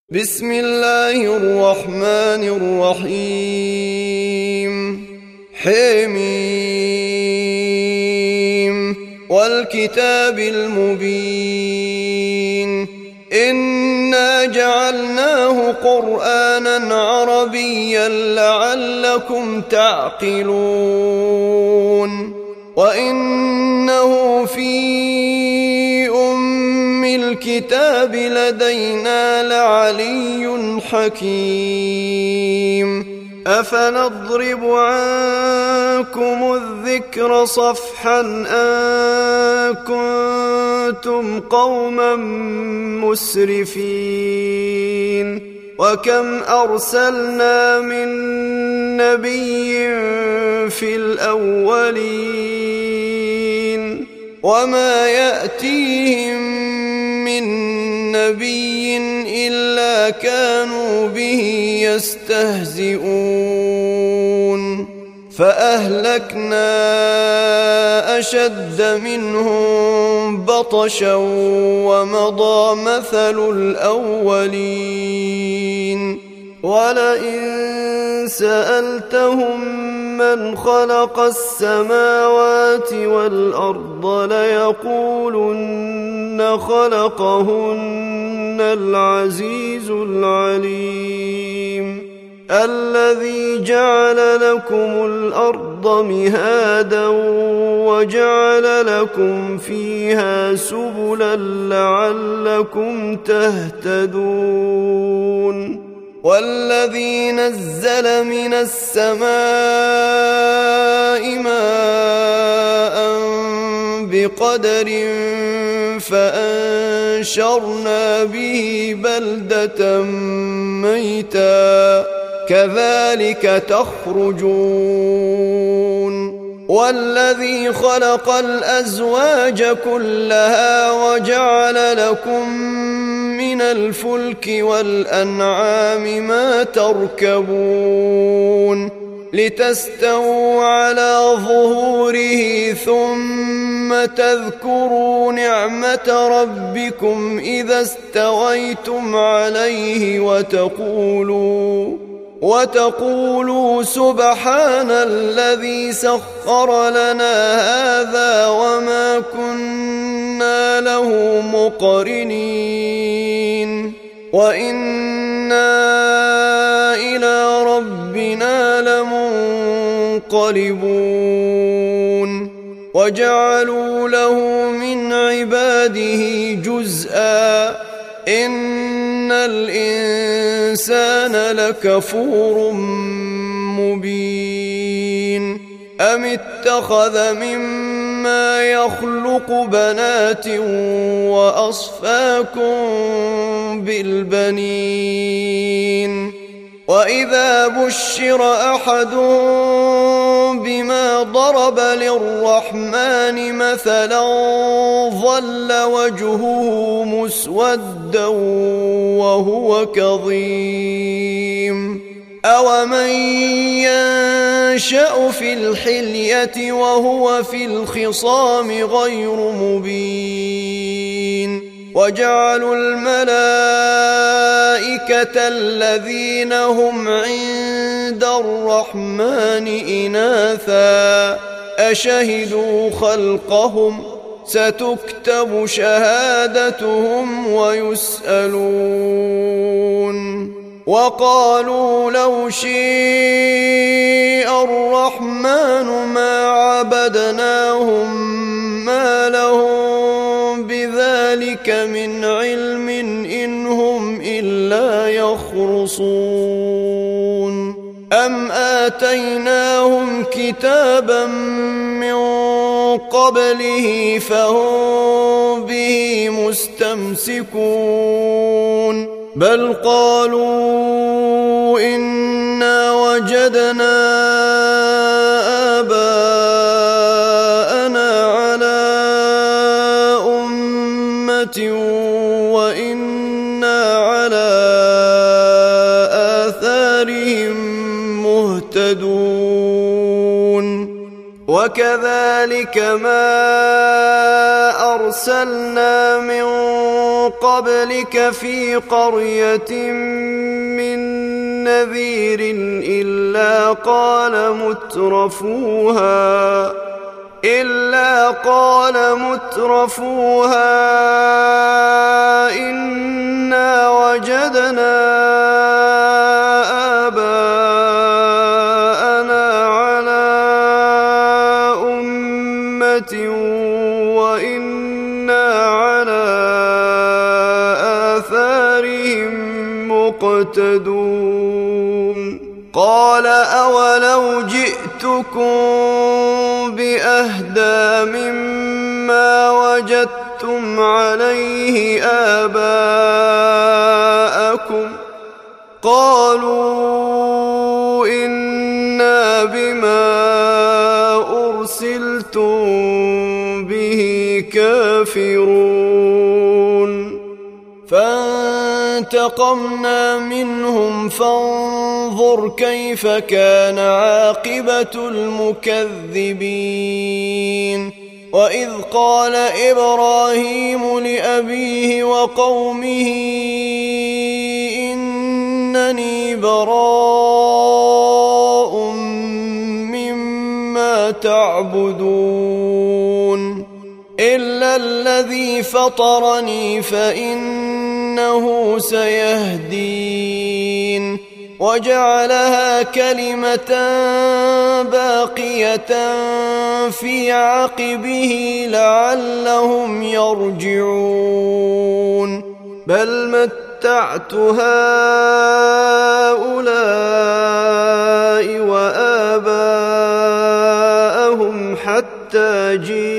بسم الله الرحمن الرحيم حميم والكتاب المبين إنا جعلناه قرآنا عربيا لعلكم تعقلون وإنه في الكتاب لدينا لعلي حكيم أفنضرب عنكم الذكر صفحا أن كنتم قوما مسرفين وكم أرسلنا من نبي في الأولين وما يأتيهم من نبي إلا كانوا به يستهزئون فأهلكنا أشد منهم بطشا ومضى مثل الأولين ولئن سألتهم من خلق السماوات والأرض ليقولن خلقهن العزيز العليم الذي جعل لكم الأرض مهادا وجعل لكم فيها سبلا لعلكم تهتدون والذي نزل من السماء ماء بقدر فأنشرنا به بلدة ميتا كذلك تخرجون والذي خلق الأزواج كلها وجعل لكم من الفلك والأنعام ما تركبون لتستووا على ظهوره ثم تذكروا نعمة ربكم إذا استويتم عليه وتقولوا سبحان الذي سخر لنا هذا وما كنا له مقرنين وإنا إلى ربنا لمنقلبون وجعلوا له من عباده جزءا إن الإنسان لكفور مبين أم اتخذ مما يخلق بنات وأصفاكم بالبنين وإذا بشر أحدهم بما ضرب للرحمن مثلا ظل وجهه مسودا وهو كظيم أومن ينشأ في الحلية وهو في الخصام غير مبين وجعلوا الملائكة الذين هم عند الرحمن إناثا أشهدوا خلقهم ستكتب شهادتهم ويسألون وقالوا لو شيء الرحمن ما عبدناهم ما لهم بذلك من علم إن هم إلا يخرصون أم آتيناهم كتابا من قبله فهم به مستمسكون بل قالوا إنا وجدنا آباءنا على أمة وإنا على آثارهم مهتدون وكذلك ما أرسلنا من قبلك في قرية من نذير إلا قال مترفوها إنا وجدنا آباءنا على أمة وإنا على آثارهم مقتدون قال أولو جئتكم بأهدى مما وجدتم عليه آباءكم قالوا إنا بما أرسلتم به كافرون فانتقمنا منهم فانظر كيف كان عاقبة المكذبين وإذ قال إبراهيم لأبيه وقومه إنني براء مما تعبدون إلا الذي فطرني فإنه سيهدين وجعلها كلمة باقية في عقبه لعلهم يرجعون بل متعت هؤلاء وآباءهم حتى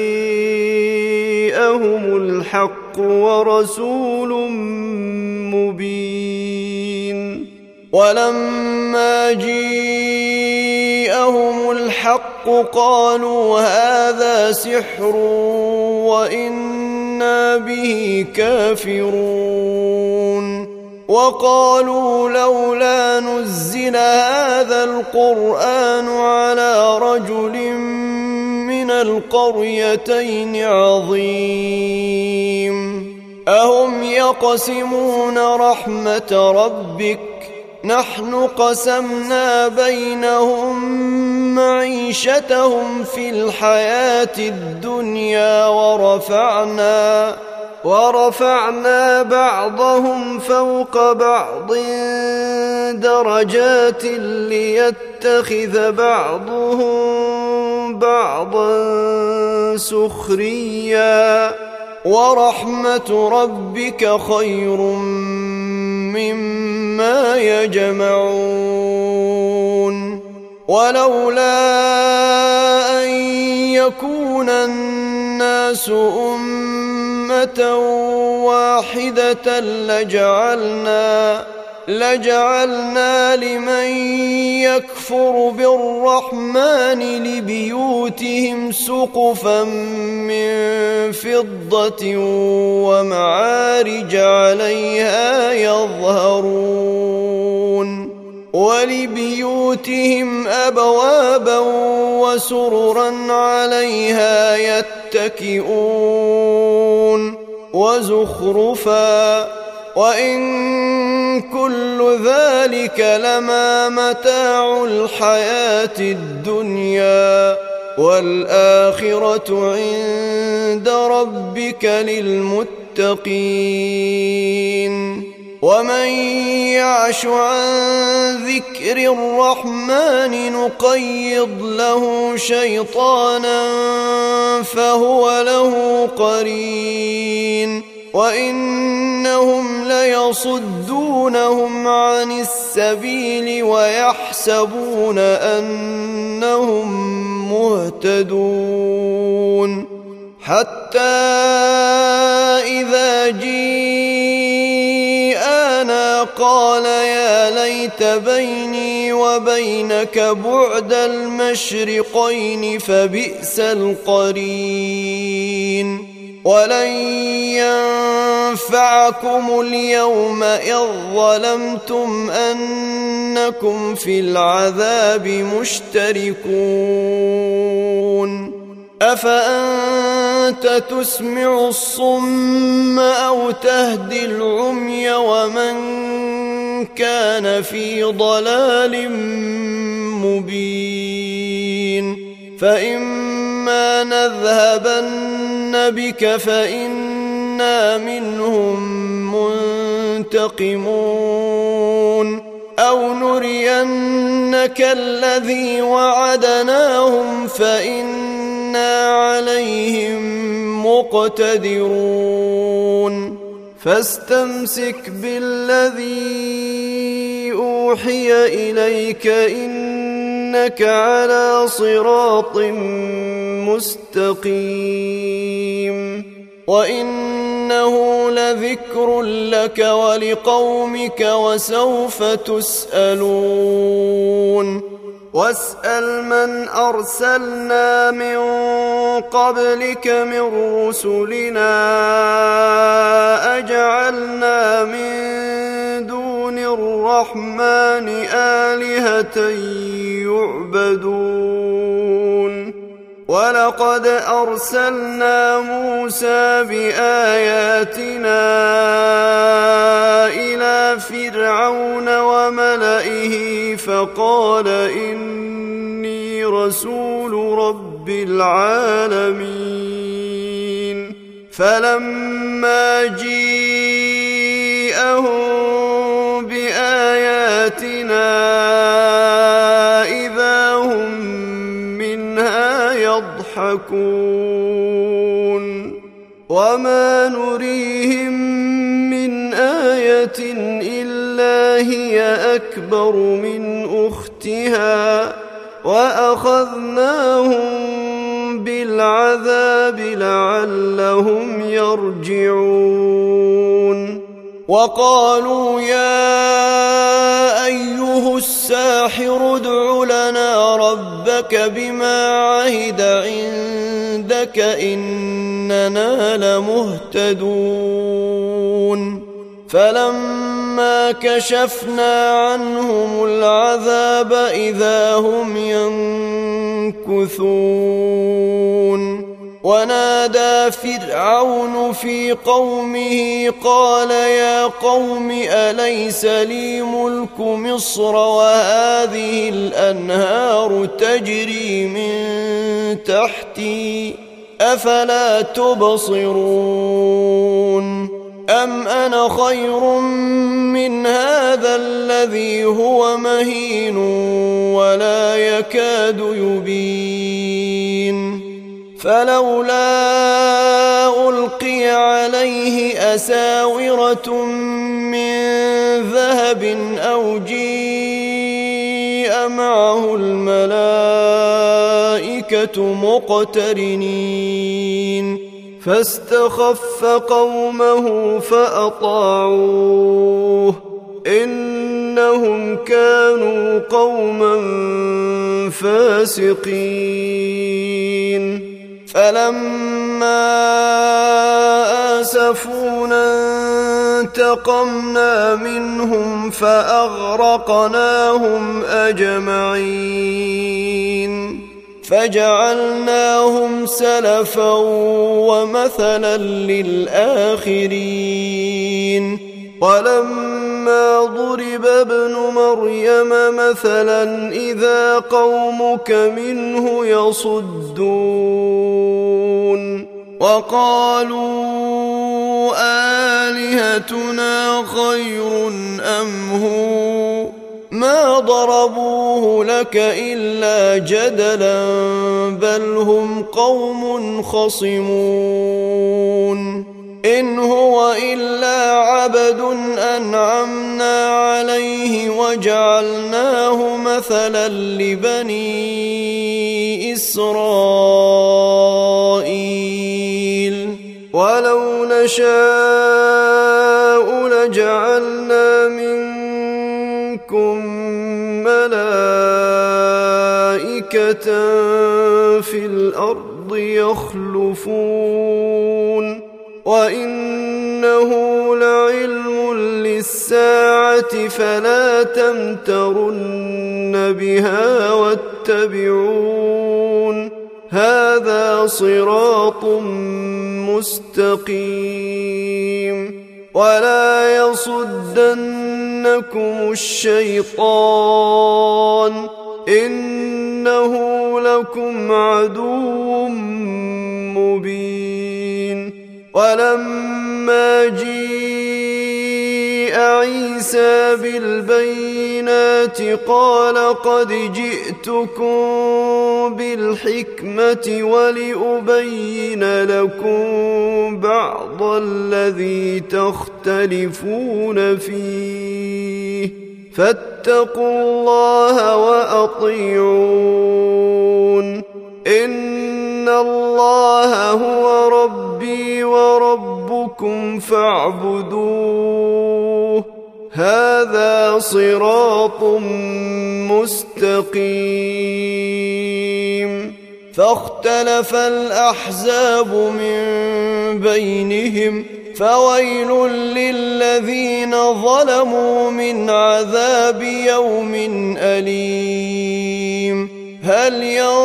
جاءهم الحق ورسول مبين ولما جاءهم الحق قالوا هذا سحر وإنا به كافرون وقالوا لولا نزل هذا القرآن على رجل من القريتين عظيم أهم يقسمون رحمة ربك نحن قسمنا بينهم معيشتهم في الحياة الدنيا ورفعنا بعضهم فوق بعض درجات ليتخذ بعضهم بعضا سخريا ورحمة ربك خير مما يجمعون ولولا أن يكون الناس أمة واحدة لجعلنا لمن يكفر بالرحمن لبيوتهم سقفا من فضة ومعارج عليها يظهرون ولبيوتهم أبوابا وسررا عليها يتكئون وزخرفا وإن كل ذلك لما متاع الحياة الدنيا والآخرة عند ربك للمتقين ومن يعش عن ذكر الرحمن نقيض له شيطانا فهو له قرين وإنهم ليصدونهم عن السبيل ويحسبون أنهم مهتدون حتى إذا جاءنا قال يا ليت بيني وبينك بعد المشرقين فبئس القرين ولن ينفعكم اليوم إذ ظلمتم أنكم في العذاب مشتركون أفأنت تسمع الصم أو تهدي العمي ومن كان في ضلال مبين فإما نذهبن بك فإنا منهم منتقمون أو نرينك الذي وعدناهم فإنا عليهم مقتدرون فاستمسك بالذي أوحي إليك إنك على صراط مستقيم وإنه لذكر لك ولقومك وسوف تسألون واسأل من أرسلنا من قبلك من رسلنا أجعلنا من دون الرحمن آلهة يعبدون ولقد أرسلنا موسى بآياتنا إلى فرعون وملئه فقال إني رسول رب العالمين فلما جيءهم بآياتنا إذا هم منها يضحكون وما نريهم من آية إلا هي أكبر من أختها وأخذناهم بالعذاب لعلهم يرجعون وقالوا يا أيها الساحر ادع لنا ربك بما عهد عندك إننا لمهتدون فلما كشفنا عنهم العذاب إذا هم ينكثون ونادى فرعون في قومه قال يا قوم أليس لي ملك مصر وهذه الأنهار تجري من تحتي أفلا تبصرون أم أنا خير من هذا الذي هو مهين ولا يكاد يبين فلولا ألقي عليه أساورة من ذهب أو جيء معه الملائكة مقترنين فاستخف قومه فأطاعوه إنهم كانوا قوما فاسقين فلما آسفونا انتقمنا منهم فأغرقناهم أجمعين فجعلناهم سلفا ومثلا للآخرين ولما ضرب ابن مريم مثلا إذا قومك منه يصدون وقالوا آلهتنا خير أم هو ما ضربوه لك إلا جدلا بل هم قوم خصمون إن هو إلا عبد أنعمنا عليه وجعلناه مثلا لبني إسرائيل ولو نشاء لجعلنا منكم ملائكة في الأرض يخلفون وإنه لعلم للساعة فلا تمترن بها واتبعون هذا صراط مستقيم ولا يصدنكم الشيطان إنه لكم عدو مبين ولما جيء عيسى بالبينات قال قد جئتكم بالحكمة ولأبين لكم بعض الذي تختلفون فيه فاتقوا الله وأطيعون إن الله هو ربي وربكم فاعبدوه هذا صراط مستقيم فاختلف الأحزاب من بينهم فويل للذين ظلموا من عذاب يوم أليم هل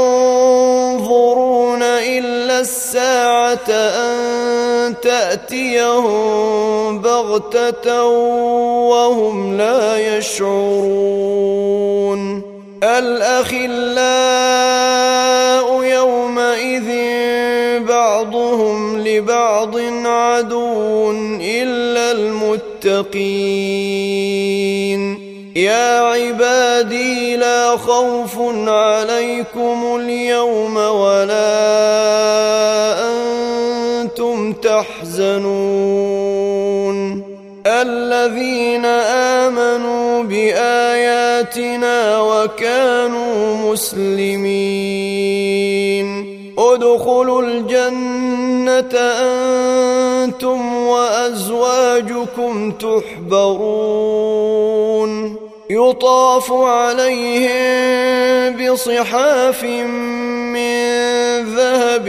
ينظرون إلا الساعة أن تأتيهم بغتة وهم لا يشعرون الأخلاء يومئذ بعضهم لبعض عدو إلا المتقين يا عبادي لا خوف عليكم اليوم ولا أنتم تحزنون الذين آمنوا بآياتنا وكانوا مسلمين ادخلوا الجنة أنتم وأزواجكم تحبرون يطاف عليهم بصحاف من ذهب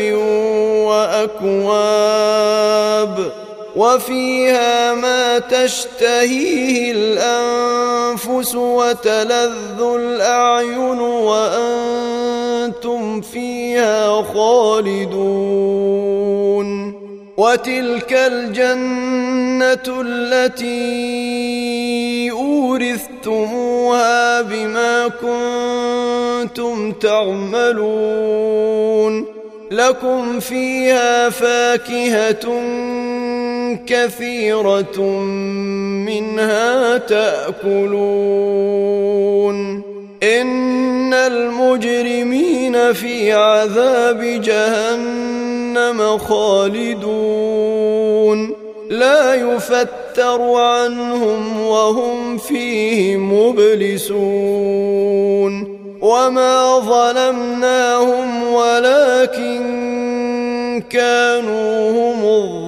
وأكواب وفيها ما تشتهيه الأنفس وتلذ الأعين وأنتم فيها خالدون وتلك الجنة التي أورثتموها بما كنتم تعملون لكم فيها فاكهة كثيرة منها تأكلون إن المجرمين في عذاب جهنم خالدون لا يفتر عنهم وهم فيه مبلسون وما ظلمناهم ولكن كانوا هم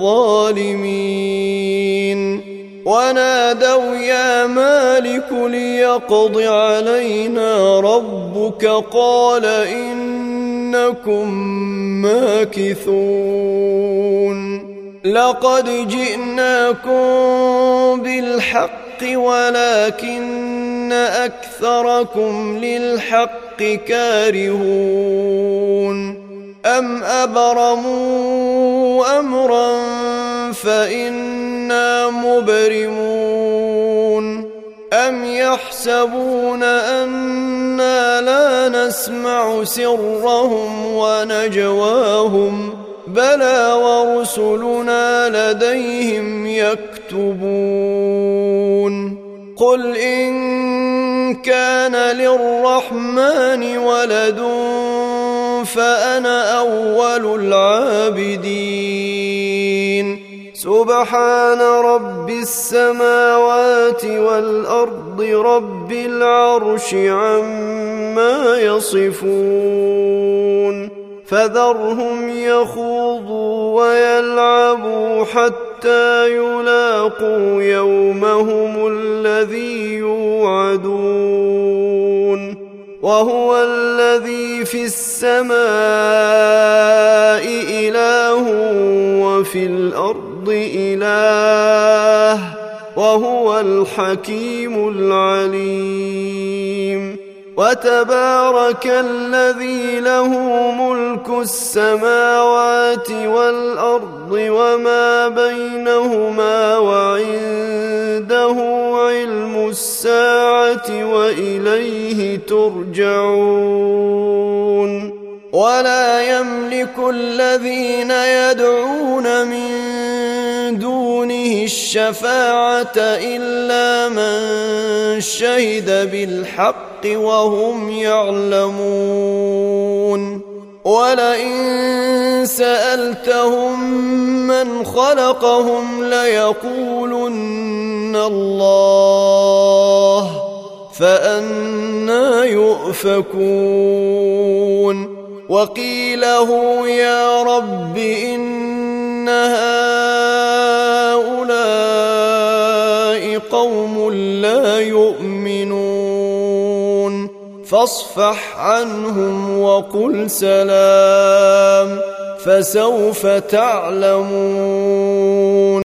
الظالمين ونادوا يا مالك ليقض علينا ربك قال إنكم ماكثون لقد جئناكم بالحق ولكن أكثركم للحق كارهون أم أبرموا أمرا فإنا مبرمون أم يحسبون أنا لا نسمع سرهم ونجواهم بلى ورسلنا لديهم يكتبون قل إن كان للرحمن ولد فأنا أول العابدين سبحان رب السماوات والأرض رب العرش عما يصفون فذرهم يخوضوا ويلعبوا حتى يلاقوا يومهم الذي يوعدون وهو الذي في السماء إله وفي الأرض الأرض إله وهو الحكيم العليم. وتبارك الذي له ملك السماوات والأرض وما بينهما وعنده علم الساعة وإليه ترجعون. ولا يملك الذين يدعون من دونه الشفاعة إلا من شهد بالحق وهم يعلمون. ولئن سألتهم من خلقهم ليقولن الله فأنى يؤفكون. وقيله يا رب إن هؤلاء قوم لا يؤمنون فاصفح عنهم وقل سلام فسوف تعلمون.